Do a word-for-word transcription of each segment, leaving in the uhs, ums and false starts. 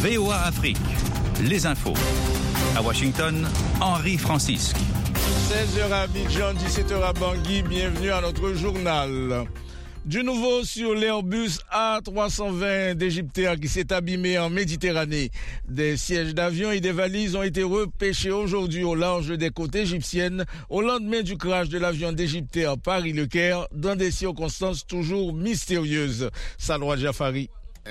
V O A Afrique, les infos. À Washington, Henri Francisque. seize heures à Abidjan, dix-sept heures à Bangui, bienvenue à notre journal. Du nouveau sur l'Airbus A trois cent vingt d'Égyptair qui s'est abîmé en Méditerranée. Des sièges d'avion et des valises ont été repêchés aujourd'hui au large des côtes égyptiennes au lendemain du crash de l'avion d'Égyptair Paris-Le Caire dans des circonstances toujours mystérieuses. Salwa Jafari.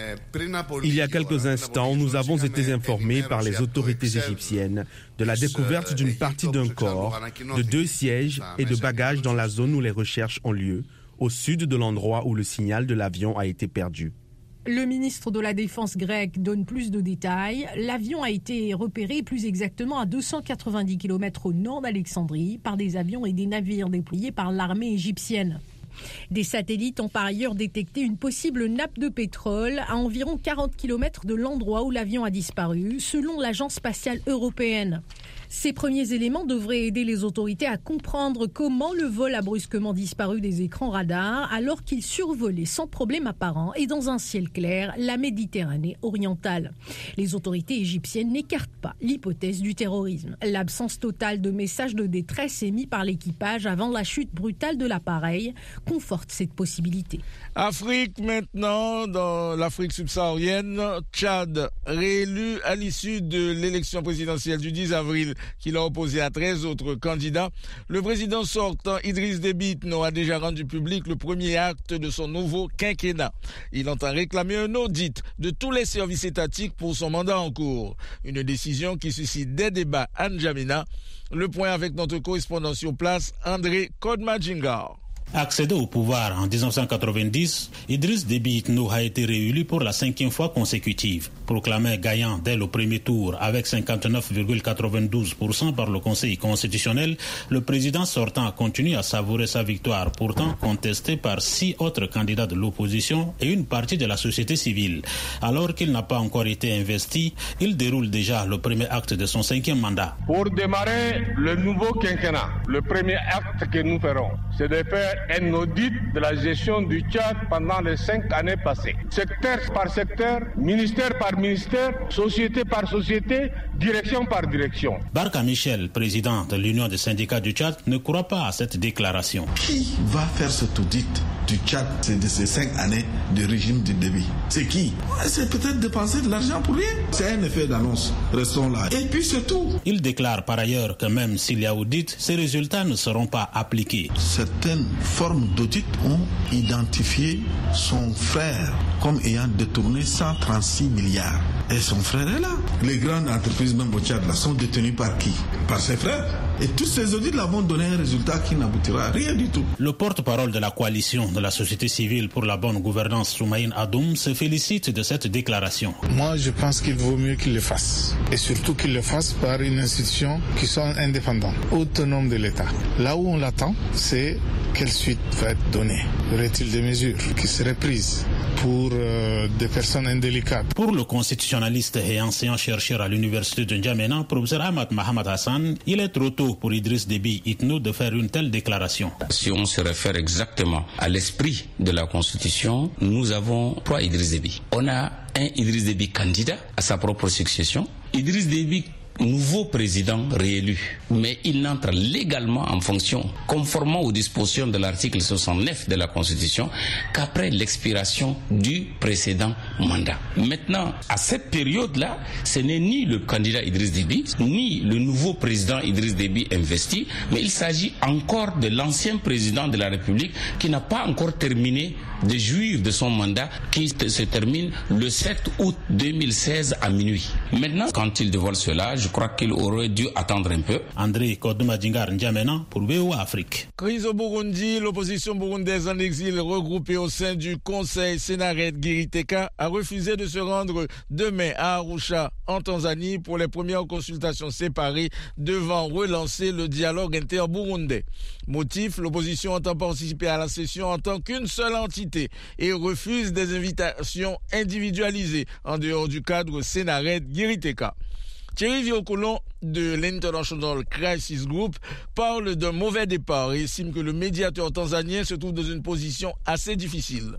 Il y a quelques instants, nous avons été informés par les autorités égyptiennes de la découverte d'une partie d'un corps, de deux sièges et de bagages dans la zone où les recherches ont lieu, au sud de l'endroit où le signal de l'avion a été perdu. Le ministre de la Défense grec donne plus de détails. L'avion a été repéré plus exactement à deux cent quatre-vingt-dix kilomètres au nord d'Alexandrie par des avions et des navires déployés par l'armée égyptienne. Des satellites ont par ailleurs détecté une possible nappe de pétrole à environ quarante kilomètres de l'endroit où l'avion a disparu, selon l'Agence spatiale européenne. Ces premiers éléments devraient aider les autorités à comprendre comment le vol a brusquement disparu des écrans radars alors qu'il survolait sans problème apparent et dans un ciel clair la Méditerranée orientale. Les autorités égyptiennes n'écartent pas l'hypothèse du terrorisme. L'absence totale de messages de détresse émis par l'équipage avant la chute brutale de l'appareil conforte cette possibilité. Afrique maintenant, dans l'Afrique subsaharienne, Tchad, réélu à l'issue de l'élection présidentielle du dix avril qu'il a opposé à treize autres candidats. Le président sortant, Idriss Déby Itno, a déjà rendu public le premier acte de son nouveau quinquennat. Il entend réclamer un audit de tous les services étatiques pour son mandat en cours. Une décision qui suscite des débats à N'Djamena. Le point avec notre correspondant sur place, André Kodmadjingar. Accédé au pouvoir en dix-neuf cent quatre-vingt-dix, Idriss Déby Itno a été réélu pour la cinquième fois consécutive. Proclamé gagnant dès le premier tour avec cinquante-neuf virgule quatre-vingt-douze pour cent par le Conseil constitutionnel, le président sortant continue à savourer sa victoire, pourtant contestée par six autres candidats de l'opposition et une partie de la société civile. Alors qu'il n'a pas encore été investi, il déroule déjà le premier acte de son cinquième mandat. Pour démarrer le nouveau quinquennat, le premier acte que nous ferons, c'est de faire un audit de la gestion du Tchad pendant les cinq années passées. Secteur par secteur, ministère par ministère, société par société, direction par direction. Barka Michel, président de l'Union des syndicats du Tchad, ne croit pas à cette déclaration. Qui va faire cet audit du Tchad de ces cinq années de régime de Déby? C'est qui? C'est peut-être dépenser de l'argent pour rien. C'est un effet d'annonce. Restons là. Et puis c'est tout. Il déclare par ailleurs que même s'il y a audit, ces résultats ne seront pas appliqués. Certaines formes d'audit ont identifié son frère comme ayant détourné cent trente-six milliards. Et son frère est là. Les grandes entreprises même au Tchad là, sont détenues par qui? Par ses frères. Et tous ces audits là vont donner un résultat qui n'aboutira à rien du tout. Le porte-parole de la coalition de la société civile pour la bonne gouvernance, Soumaïn Adoum, se félicite de cette déclaration. Moi, je pense qu'il vaut mieux qu'il le fasse. Et surtout qu'il le fasse par une institution qui soit indépendante, autonome de l'État. Là où on l'attend, c'est quelle suite va être donnée. Y aurait-il des mesures qui seraient prises pour euh, des personnes indélicates? Pour le constitutionnaliste et enseignant-chercheur à l'université de N'Djamena, professeur Ahmad Mohamed Hassan, il est trop tôt pour Idriss Déby Itno de faire une telle déclaration. Si on se réfère exactement à l'esprit de la Constitution, nous avons trois Idriss Déby. On a un Idriss Déby candidat à sa propre succession, Idriss Déby nouveau président réélu, mais il n'entre légalement en fonction, conformément aux dispositions de l'article soixante-neuf de la Constitution, qu'après l'expiration du précédent mandat. Maintenant, à cette période-là, ce n'est ni le candidat Idriss Déby, ni le nouveau président Idriss Déby investi, mais il s'agit encore de l'ancien président de la République qui n'a pas encore terminé de jouir de son mandat, qui se termine le sept août deux mille seize à minuit. Maintenant, quand il dévoile cela, je crois qu'il aurait dû attendre un peu. André Kodmadjingar N'Djamena pour V O A Afrique. Crise au Burundi, l'opposition burundaise en exil regroupée au sein du Conseil Senared Giriteka a refusé de se rendre demain à Arusha, en Tanzanie, pour les premières consultations séparées devant relancer le dialogue inter-burundais. Motif, l'opposition entend participer à la session en tant qu'une seule entité et refuse des invitations individualisées en dehors du cadre Senared Giriteka. Thierry Viocolon de l'International Crisis Group parle d'un mauvais départ et estime que le médiateur tanzanien se trouve dans une position assez difficile.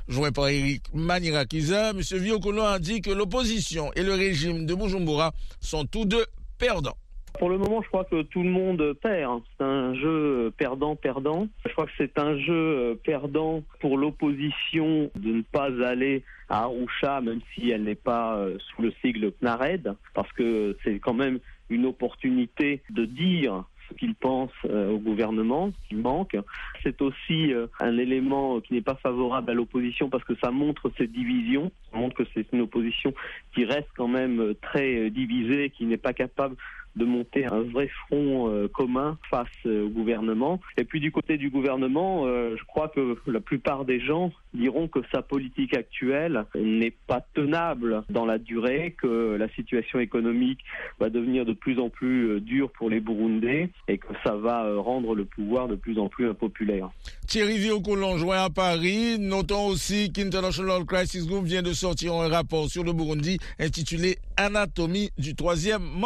Joint par Eric Manirakiza, M. Viokono a dit que l'opposition et le régime de Bujumbura sont tous deux perdants. Pour le moment, je crois que tout le monde perd. C'est un jeu perdant-perdant. Je crois que c'est un jeu perdant pour l'opposition de ne pas aller à Arusha, même si elle n'est pas sous le sigle CNARED, parce que c'est quand même une opportunité de dire ce qu'ils pensent euh, au gouvernement, qui manque. C'est aussi euh, un élément qui n'est pas favorable à l'opposition parce que ça montre ces divisions, ça montre que c'est une opposition qui reste quand même très divisée, qui n'est pas capable de monter un vrai front euh, commun face euh, au gouvernement. Et puis du côté du gouvernement, euh, je crois que la plupart des gens diront que sa politique actuelle n'est pas tenable dans la durée, que la situation économique va devenir de plus en plus euh, dure pour les Burundais et que ça va euh, rendre le pouvoir de plus en plus impopulaire. Thierry Viokono, joint à Paris. Notons aussi qu'International Crisis Group vient de sortir un rapport sur le Burundi intitulé « Anatomie du troisième mandat ».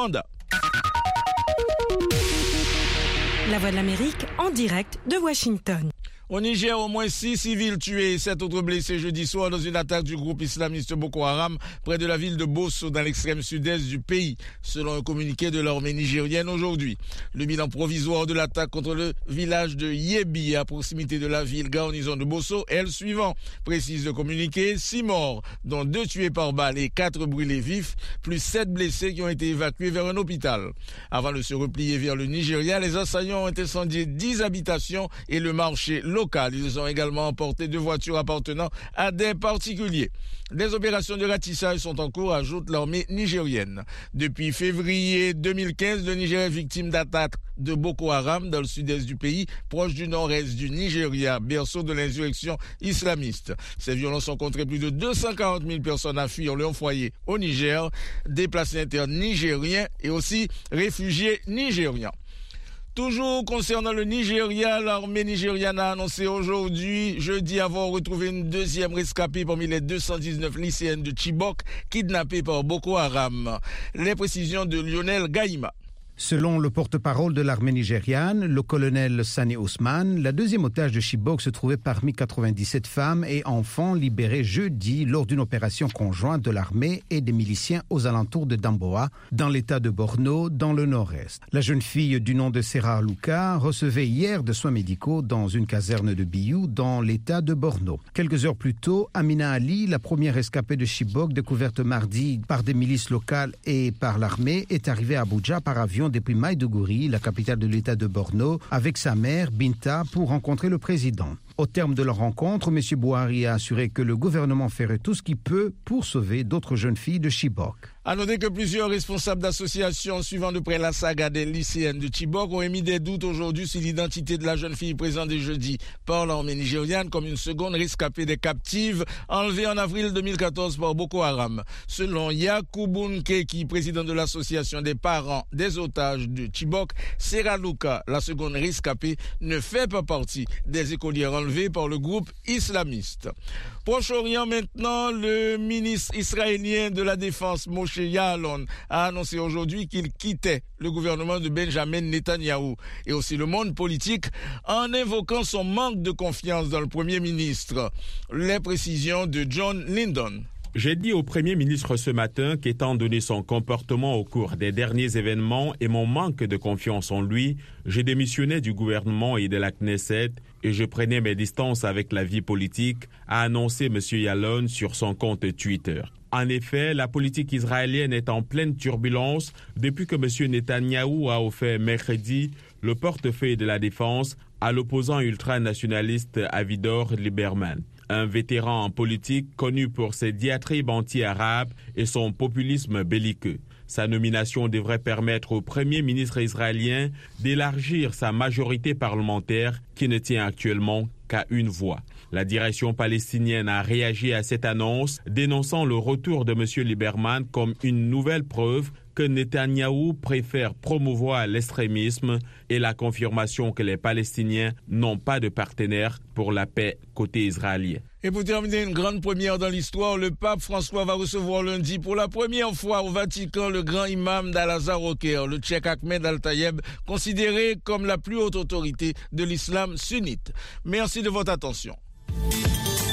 La Voix de l'Amérique en direct de Washington. Au Niger, au moins six civils tués et sept autres blessés jeudi soir dans une attaque du groupe islamiste Boko Haram près de la ville de Bosso dans l'extrême sud-est du pays, selon un communiqué de l'armée nigérienne aujourd'hui. Le bilan provisoire de l'attaque contre le village de Yebi à proximité de la ville garnison de Bosso est le suivant, précise le communiqué, six morts, dont deux tués par balle et quatre brûlés vifs, plus sept blessés qui ont été évacués vers un hôpital. Avant de se replier vers le Nigeria, les assaillants ont incendié dix habitations et le marché local. Ils ont également emporté deux voitures appartenant à des particuliers. Des opérations de ratissage sont en cours, ajoute l'armée nigérienne. Depuis février deux mille quinze, le Niger est victime d'attaques de Boko Haram dans le sud-est du pays, proche du nord-est du Nigeria, berceau de l'insurrection islamiste. Ces violences ont contraint plus de deux cent quarante mille personnes à fuir leur foyer au Niger, déplacés internes nigériens et aussi réfugiés nigérians. Toujours concernant le Nigeria, l'armée nigériane a annoncé aujourd'hui, jeudi, avoir retrouvé une deuxième rescapée parmi les deux cent dix-neuf lycéennes de Chibok kidnappées par Boko Haram. Les précisions de Lionel Gaïma. Selon le porte-parole de l'armée nigériane, le colonel Sani Ousmane, la deuxième otage de Chibok se trouvait parmi quatre-vingt-dix-sept femmes et enfants libérés jeudi lors d'une opération conjointe de l'armée et des miliciens aux alentours de Damboa, dans l'état de Borno, dans le nord-est. La jeune fille du nom de Serra Luka recevait hier des soins médicaux dans une caserne de Biou, dans l'état de Borno. Quelques heures plus tôt, Amina Ali, la première escapée de Chibok, découverte mardi par des milices locales et par l'armée, est arrivée à Abuja par avion depuis Maïdougouri, la capitale de l'état de Borno, avec sa mère, Binta, pour rencontrer le président. Au terme de leur rencontre, M. Bouhari a assuré que le gouvernement ferait tout ce qu'il peut pour sauver d'autres jeunes filles de Chibok. À noter que plusieurs responsables d'associations suivant de près la saga des lycéennes de Chibok ont émis des doutes aujourd'hui sur l'identité de la jeune fille présentée jeudi par l'armée nigériane comme une seconde rescapée des captives enlevées en avril deux mille quatorze par Boko Haram. Selon Yakubu Nkeki, président de l'association des parents des otages de Chibok, Serra Luka, la seconde rescapée, ne fait pas partie des écolières enlevées par le groupe islamiste. Proche-Orient maintenant, le ministre israélien de la Défense, Moshe Yaalon, a annoncé aujourd'hui qu'il quittait le gouvernement de Benjamin Netanyahou et aussi le monde politique en invoquant son manque de confiance dans le Premier ministre. Les précisions de John Lyndon. J'ai dit au Premier ministre ce matin qu'étant donné son comportement au cours des derniers événements et mon manque de confiance en lui, je démissionnais du gouvernement et de la Knesset et je prenais mes distances avec la vie politique, a annoncé M. Yaalon sur son compte Twitter. En effet, la politique israélienne est en pleine turbulence depuis que M. Netanyahou a offert mercredi le portefeuille de la défense à l'opposant ultranationaliste Avigdor Lieberman. Un vétéran en politique connu pour ses diatribes anti-arabes et son populisme belliqueux. Sa nomination devrait permettre au Premier ministre israélien d'élargir sa majorité parlementaire qui ne tient actuellement qu'à une voix. La direction palestinienne a réagi à cette annonce, dénonçant le retour de M. Lieberman comme une nouvelle preuve que Netanyahou préfère promouvoir l'extrémisme et la confirmation que les Palestiniens n'ont pas de partenaire pour la paix côté israélien. Et pour terminer, une grande première dans l'histoire, le pape François va recevoir lundi pour la première fois au Vatican le grand imam d'Al-Azhar au Caire, le Tchèque Ahmed Al-Tayeb, considéré comme la plus haute autorité de l'islam sunnite. Merci de votre attention.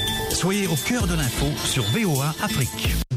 Soyez au cœur de l'info sur V O A Afrique.